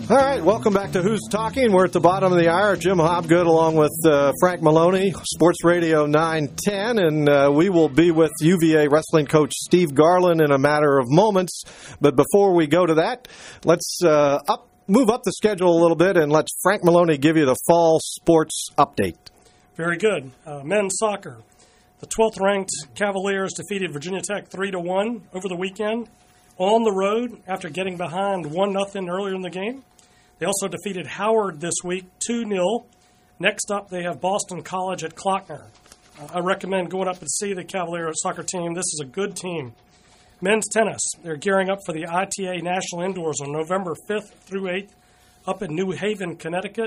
All right, welcome back to Who's Talking. We're at the bottom of the hour. Jim Hobgood along with Frank Maloney, Sports Radio 910, and we will be with UVA wrestling coach Steve Garland in a matter of moments. But before we go to that, let's move up the schedule a little bit and let Frank Maloney give you the fall sports update. Very good. Men's soccer. The 12th-ranked Cavaliers defeated Virginia Tech 3-1 over the weekend on the road after getting behind 1-0 earlier in the game. They also defeated Howard this week 2-0. Next up, they have Boston College at Klockner. I recommend going up and see the Cavalier soccer team. This is a good team. Men's tennis. They're gearing up for the ITA National Indoors on November 5th through 8th up in New Haven, Connecticut.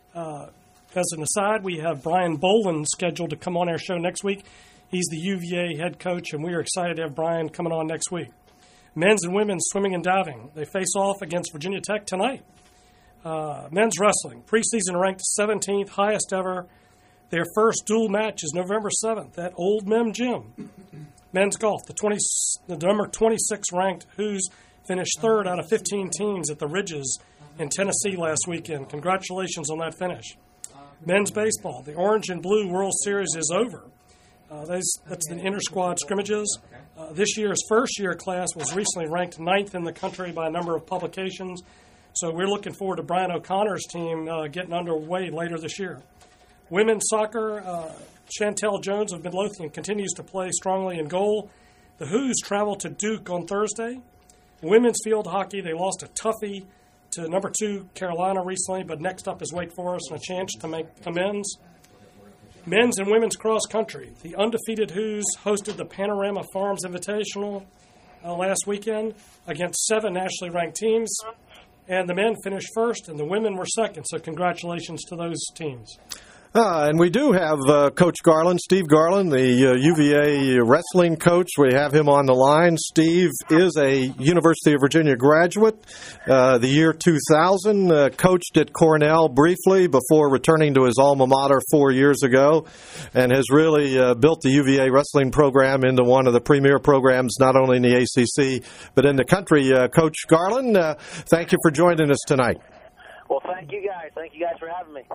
As an aside, we have Brian Boland scheduled to come on our show next week. He's the UVA head coach, and we are excited to have Brian coming on next week. Men's and women's swimming and diving. They face off against Virginia Tech tonight. Men's wrestling, preseason ranked 17th, highest ever. Their first dual match is November 7th at Old Mem Gym. Men's golf, the number 26 ranked Hoos finished third out of 15 teams at the Ridges in Tennessee last weekend. Congratulations on that finish. Men's baseball, the Orange and Blue World Series is over. That's the inter-squad scrimmages. This year's first-year class was recently ranked 9th in the country by a number of publications. So we're looking forward to Brian O'Connor's team getting underway later this year. Women's soccer, Chantel Jones of Midlothian continues to play strongly in goal. The Hoos travel to Duke on Thursday. Women's field hockey, they lost a toughie to number 2 Carolina recently, but next up is Wake Forest and a chance to make amends. Men's and women's cross country. The undefeated Hoos hosted the Panorama Farms Invitational last weekend against 7 nationally ranked teams. And the men finished first, and the women were second. So congratulations to those teams. And we do have Coach Garland, Steve Garland, the UVA wrestling coach. We have him on the line. Steve is a University of Virginia graduate. The year 2000, coached at Cornell briefly before returning to his alma mater 4 years ago, and has really built the UVA wrestling program into one of the premier programs, not only in the ACC, but in the country. Coach Garland, thank you for joining us tonight. Well, thank you guys. Thank you guys for having me.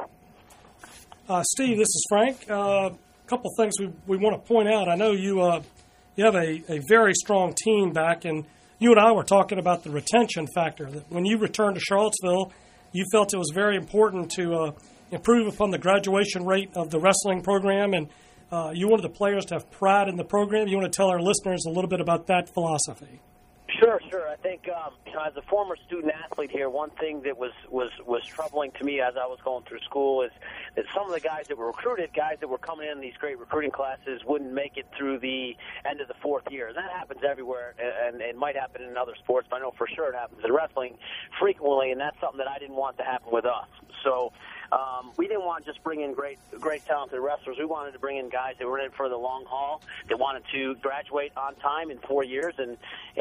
Steve, this is Frank. A couple things we want to point out. I know you have a very strong team back, and you and I were talking about the retention factor. That when you returned to Charlottesville, you felt it was very important to improve upon the graduation rate of the wrestling program, and you wanted the players to have pride in the program. You want to tell our listeners a little bit about that philosophy. Sure. I think as a former student athlete here, one thing that was troubling to me as I was going through school is that some of the guys that were recruited, guys that were coming in these great recruiting classes, wouldn't make it through the end of the 4th year. And that happens everywhere, and it might happen in other sports, but I know for sure it happens in wrestling frequently, and that's something that I didn't want to happen with us. So we didn't want to just bring in great talented wrestlers. We wanted to bring in guys that were in it for the long haul, that wanted to graduate on time in 4 years and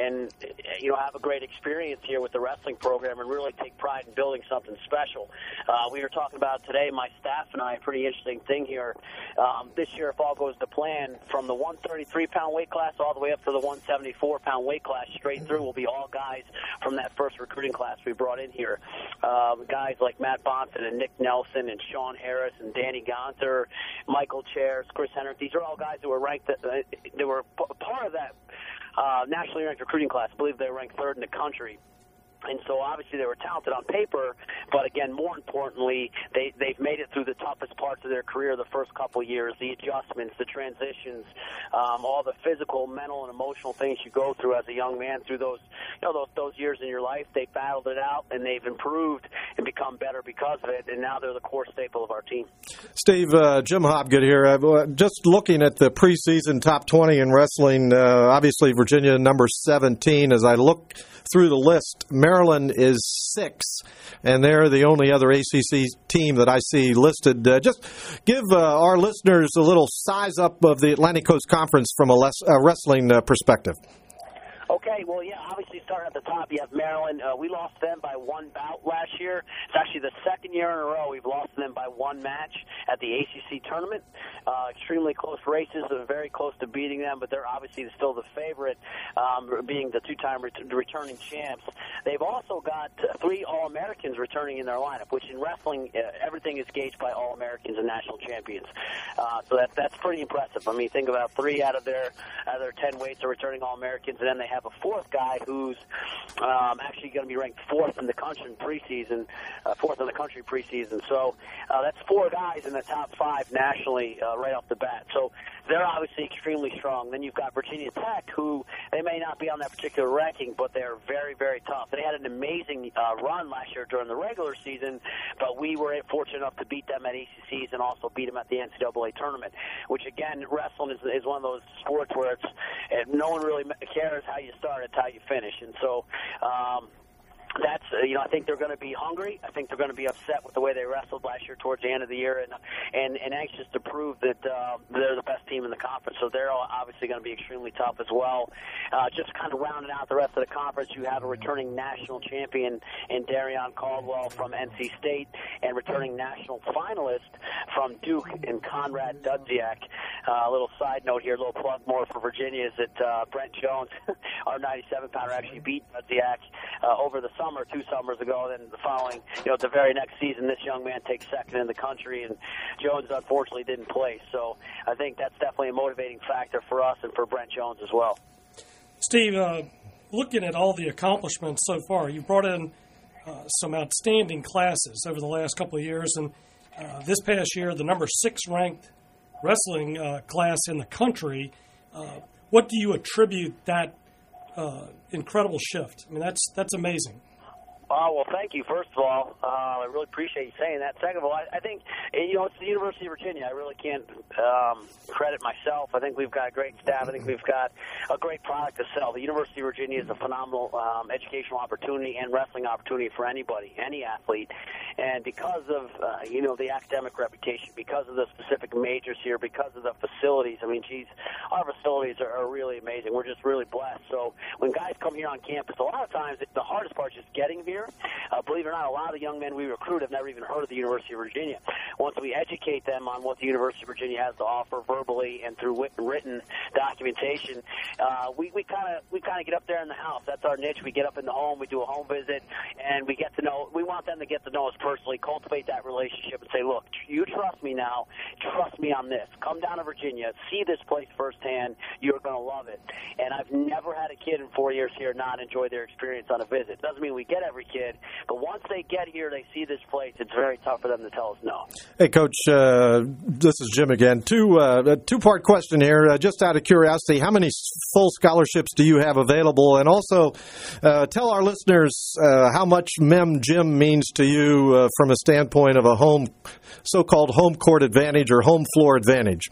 have a great experience here with the wrestling program and really take pride in building something special. We were talking about today, my staff and I, a pretty interesting thing here. This year, if all goes to plan, from the 133-pound weight class all the way up to the 174-pound weight class, straight through will be all guys from that first recruiting class we brought in here. Guys like Matt Bonson and Nick Nelson and Sean Harris and Danny Gonter, Michael Chairs, Chris Henry. These are all guys that were ranked. They were part of that nationally ranked recruiting class. I believe they were ranked 3rd in the country. And so obviously they were talented on paper, but again, more importantly, they've made it through the toughest parts of their career the first couple years, the adjustments, the transitions, all the physical, mental, and emotional things you go through as a young man through those years in your life. They battled it out, and they've improved and become better because of it, and now they're the core staple of our team. Steve, Jim Hobgood here. Just looking at the preseason top 20 in wrestling, obviously Virginia number 17. As I look through the list, Maryland is 6, and they're the only other ACC team that I see listed. Just give our listeners a little size up of the Atlantic Coast Conference from a wrestling perspective. Okay, well, yeah, obviously starting at the top, you have Maryland. We lost them by 1 bout last year. It's actually the second year in a row we've lost them by 1 match at the ACC tournament. Extremely close races, very close to beating them, but they're obviously still the favorite, being the 2-time returning champs. they've also got 3 All-Americans returning in their lineup, which in wrestling, everything is gauged by All-Americans and national champions. So that's pretty impressive. I mean, think about 3 out of their 10 weights are returning All-Americans, and then they have a 4th guy who's actually going to be ranked 4th in the country preseason, 4th in the country preseason. So that's 4 guys in the top 5 nationally right off the bat. So they're obviously extremely strong. Then you've got Virginia Tech, who they may not be on that particular ranking, but they're very, very tough. They had an amazing run last year during the regular season, but we were fortunate enough to beat them at ACCs and also beat them at the NCAA tournament, which, again, wrestling is one of those sports where no one really cares how you start, it's how you finish. And so that's, I think they're going to be hungry. I think they're going to be upset with the way they wrestled last year towards the end of the year and anxious to prove that they're the best team in the conference. So they're obviously going to be extremely tough as well. Just kind of rounding out the rest of the conference, you have a returning national champion in Darion Caldwell from NC State and returning national finalist from Duke in Conrad Dudziak. A little side note here, a little plug more for Virginia is that Brent Jones, our 97-pounder, actually beat Dudziak over the summer, 2 summers ago. Then the following, the very next season, this young man takes 2nd in the country, and Jones unfortunately didn't play. So I think that's definitely a motivating factor for us and for Brent Jones as well. Steve, looking at all the accomplishments so far, you've brought in some outstanding classes over the last couple of years, and this past year, the number 6 ranked wrestling class in the country. What do you attribute that incredible shift? I mean, that's amazing. Well, thank you, first of all. I really appreciate you saying that. Second of all, I think, it's the University of Virginia. I really can't credit myself. I think we've got a great staff. I think we've got a great product to sell. The University of Virginia is a phenomenal educational opportunity and wrestling opportunity for anybody, any athlete. And because of, the academic reputation, because of the specific majors here, because of the facilities, I mean, geez, our facilities are really amazing. We're just really blessed. So when guys come here on campus, a lot of times the hardest part is just getting here. Believe it or not, a lot of the young men we recruit have never even heard of the University of Virginia. Once we educate them on what the University of Virginia has to offer verbally and through written documentation, we kind of get up there in the house. That's our niche. We get up in the home, we do a home visit, and we want them to get to know us personally, cultivate that relationship, and say, look, you trust me now. Trust me on this. Come down to Virginia. See this place firsthand. You're going to love it. And I've never had a kid in 4 years here not enjoy their experience on a visit. Doesn't mean we get every kid, but once they get here, they see this place, it's very tough for them to tell us no. Hey, Coach, this is Jim again. Two-part question here. Just out of curiosity, how many full scholarships do you have available? And also, tell our listeners how much Mem Jim means to you from a standpoint of a so-called home court advantage or home floor advantage.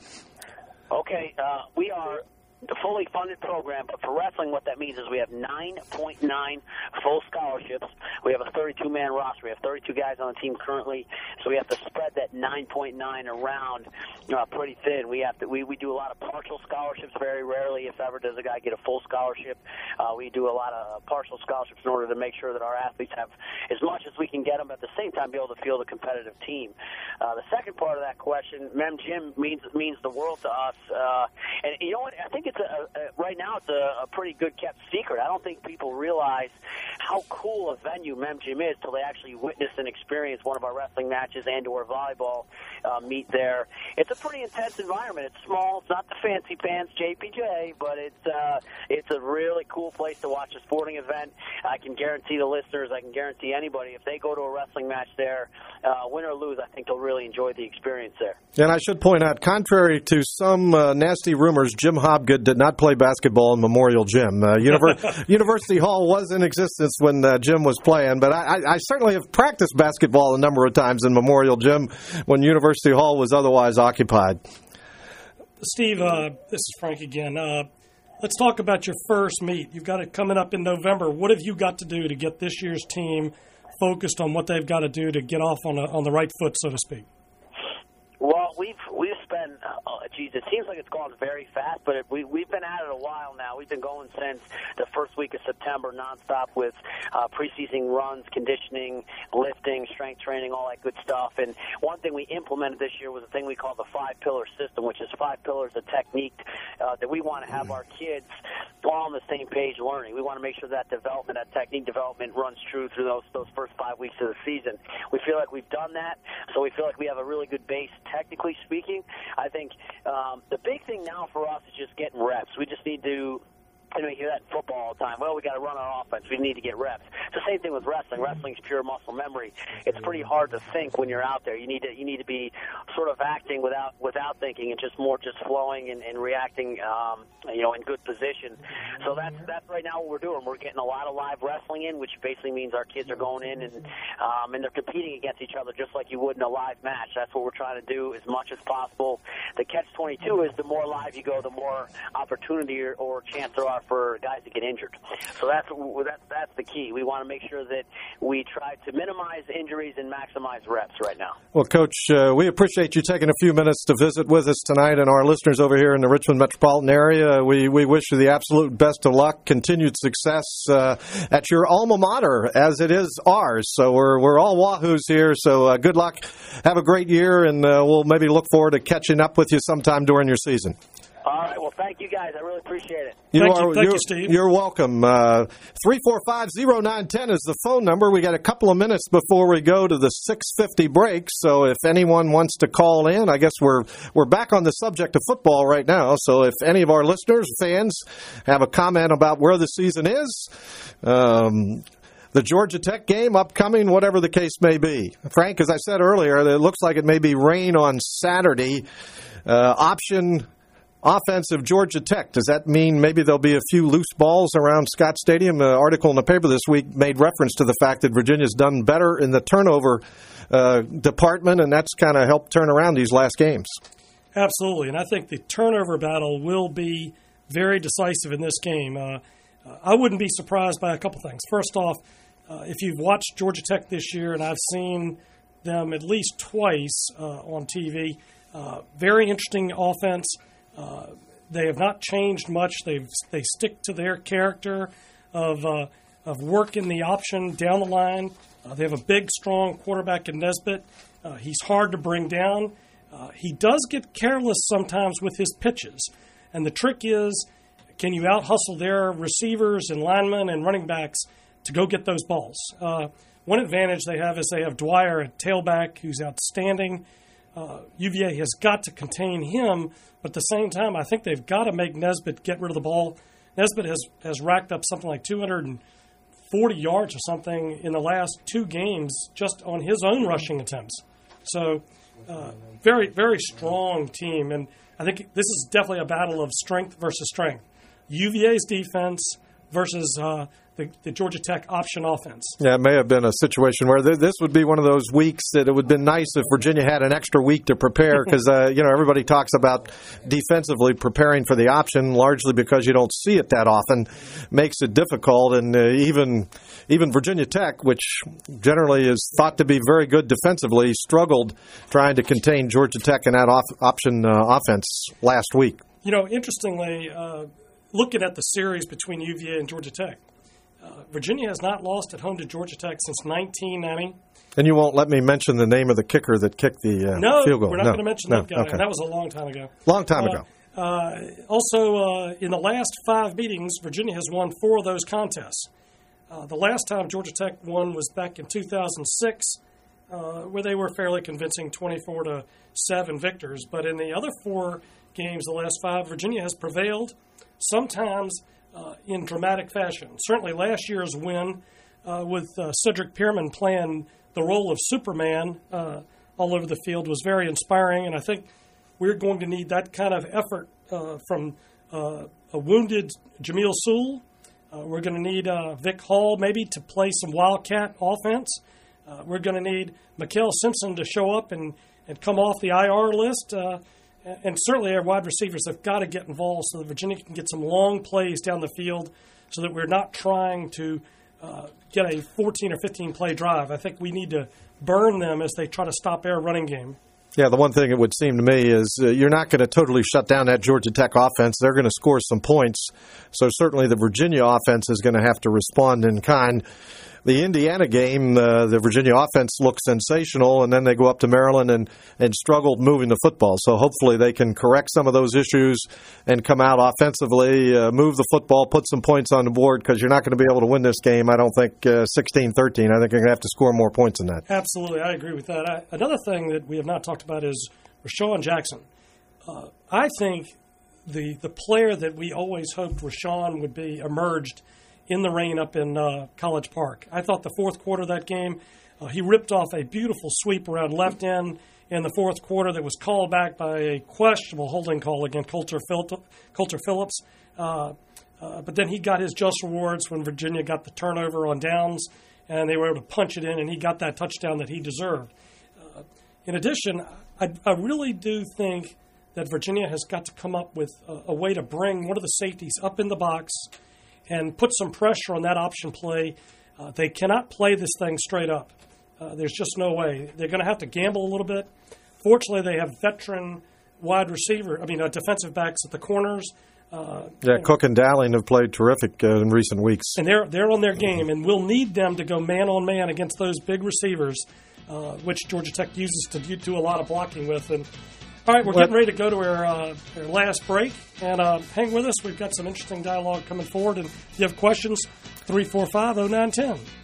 Okay, we are the fully funded program, but for wrestling, what that means is we have 9.9 full scholarships. We have a 32-man roster. We have 32 guys on the team currently, so we have to spread that 9.9 around pretty thin. We do a lot of partial scholarships. Very rarely, if ever, does a guy get a full scholarship. We do a lot of partial scholarships in order to make sure that our athletes have as much as we can get them, but at the same time be able to field a competitive team. The second part of that question, Mem Jim means the world to us. And you know what? I think it's right now it's a pretty good kept secret. I don't think people realize how cool a venue Mem Jim is till they actually witness and experience one of our wrestling matches and/or volleyball meet there. It's a pretty intense environment. It's small. It's not the fancy pants JPJ, but it's a really cool place to watch a sporting event. I can guarantee the listeners, I can guarantee anybody, if they go to a wrestling match there, win or lose, I think they'll really enjoy the experience there. And I should point out, contrary to some nasty rumors, Jim Hobgood did not play basketball in Memorial Gym. University Hall was in existence when Jim was playing, but I certainly have practiced basketball a number of times in Memorial Gym when University Hall was otherwise occupied. Steve, this is Frank again. Let's talk about your first meet. You've got it coming up in November. What have you got to do to get this year's team focused on what they've got to do to get off on the right foot, so to speak? Well, we've spent geez, it seems like it's gone very fast, but we've been at it a while now. We've been going since the first week of September, nonstop with preseason runs, conditioning, lifting, strength training, all that good stuff. And one thing we implemented this year was a thing we call the 5-pillar system, which is 5 pillars of technique that we want to have our kids all on the same page learning. We want to make sure that development, that technique development runs true through those first 5 weeks of the season. We feel like we've done that, so we feel like we have a really good base, technically speaking. I think the big thing now for us is just getting reps. We just need to, you hear that in football all the time. Well, we got to run our offense. We need to get reps. It's the same thing with wrestling. Wrestling's pure muscle memory. It's pretty hard to think when you're out there. You need to be sort of acting without thinking and just flowing and reacting, in good position. So that's right now what we're doing. We're getting a lot of live wrestling in, which basically means our kids are going in and they're competing against each other just like you would in a live match. That's what we're trying to do as much as possible. The catch-22 is the more live you go, the more opportunity or chance there are for guys to get injured. So that's the key. We want to make sure that we try to minimize injuries and maximize reps right now. Well, Coach, we appreciate you taking a few minutes to visit with us tonight, and our listeners over here in the Richmond metropolitan area. We wish you the absolute best of luck, continued success at your alma mater, as it is ours. So we're all Wahoos here, so good luck. Have a great year, and we'll maybe look forward to catching up with you sometime during your season. All right. Well, thank you, guys. I really appreciate it. Thank you, Steve. You're welcome. 345-0910 is the phone number. We got a couple of minutes before we go to the 6:50 break, so if anyone wants to call in, I guess we're back on the subject of football right now, so if any of our listeners, fans, have a comment about where the season is, the Georgia Tech game upcoming, whatever the case may be. Frank, as I said earlier, it looks like it may be rain on Saturday. Option offensive Georgia Tech. Does that mean maybe there'll be a few loose balls around Scott Stadium? An article in the paper this week made reference to the fact that Virginia's done better in the turnover department, and that's kind of helped turn around these last games. Absolutely, and I think the turnover battle will be very decisive in this game. I wouldn't be surprised by a couple things. First off, if you've watched Georgia Tech this year, and I've seen them at least twice on TV, very interesting offense. They have not changed much. They stick to their character of working the option down the line. They have a big, strong quarterback in Nesbitt. He's hard to bring down. He does get careless sometimes with his pitches. And the trick is, can you out-hustle their receivers and linemen and running backs to go get those balls? One advantage they have is they have Dwyer at tailback, who's outstanding. UVA has got to contain him, but at the same time, I think they've got to make Nesbitt get rid of the ball. Nesbitt has racked up something like 240 yards or something in the last 2 games just on his own rushing attempts. So very, very strong team, and I think this is definitely a battle of strength versus strength. UVA's defense versus the Georgia Tech option offense. Yeah, it may have been a situation where this would be one of those weeks that it would have been nice if Virginia had an extra week to prepare because, everybody talks about defensively preparing for the option largely because you don't see it that often, makes it difficult. And even Virginia Tech, which generally is thought to be very good defensively, struggled trying to contain Georgia Tech in that option offense last week. Interestingly, looking at the series between UVA and Georgia Tech, Virginia has not lost at home to Georgia Tech since 1990. And you won't let me mention the name of the kicker that kicked the field goal. We're not going to mention that guy. Okay. That was a long time ago. Also, in the last 5 meetings, Virginia has won 4 of those contests. The last time Georgia Tech won was back in 2006, where they were fairly convincing 24-7 victors. But in the other 4 games, the last 5, Virginia has prevailed, sometimes in dramatic fashion. Certainly last year's win with Cedric Pierman playing the role of Superman all over the field was very inspiring, and I think we're going to need that kind of effort from a wounded Jamil Sewell. We're going to need Vic Hall maybe to play some Wildcat offense. We're going to need Mikael Simpson to show up and come off the IR list. And certainly our wide receivers have got to get involved so that Virginia can get some long plays down the field so that we're not trying to get a 14 or 15 play drive. I think we need to burn them as they try to stop our running game. Yeah, the one thing it would seem to me is you're not going to totally shut down that Georgia Tech offense. They're going to score some points. So certainly the Virginia offense is going to have to respond in kind. The Indiana game, the Virginia offense looked sensational, and then they go up to Maryland and struggled moving the football. So hopefully they can correct some of those issues and come out offensively, move the football, put some points on the board, because you're not going to be able to win this game, I don't think, 16-13. I think you're going to have to score more points than that. Absolutely, I agree with that. Another thing that we have not talked about is Rashawn Jackson. I think the player that we always hoped Rashawn would be emerged in the rain up in College Park. I thought the fourth quarter of that game, he ripped off a beautiful sweep around left end in the fourth quarter that was called back by a questionable holding call against Coulter Phillips. But then he got his just rewards when Virginia got the turnover on downs, and they were able to punch it in, and he got that touchdown that he deserved. In addition, I really do think that Virginia has got to come up with a way to bring one of the safeties up in the box and put some pressure on that option play. They cannot play this thing straight up. There's just no way. They're going to have to gamble a little bit. Fortunately, they have veteran defensive backs at the corners. Cook and Dowling have played terrific in recent weeks. And they're on their game, and we'll need them to go man-on-man against those big receivers, which Georgia Tech uses to do a lot of blocking with. And all right, we're getting ready to go to our last break, and hang with us. We've got some interesting dialogue coming forward, and if you have questions, 345-0910.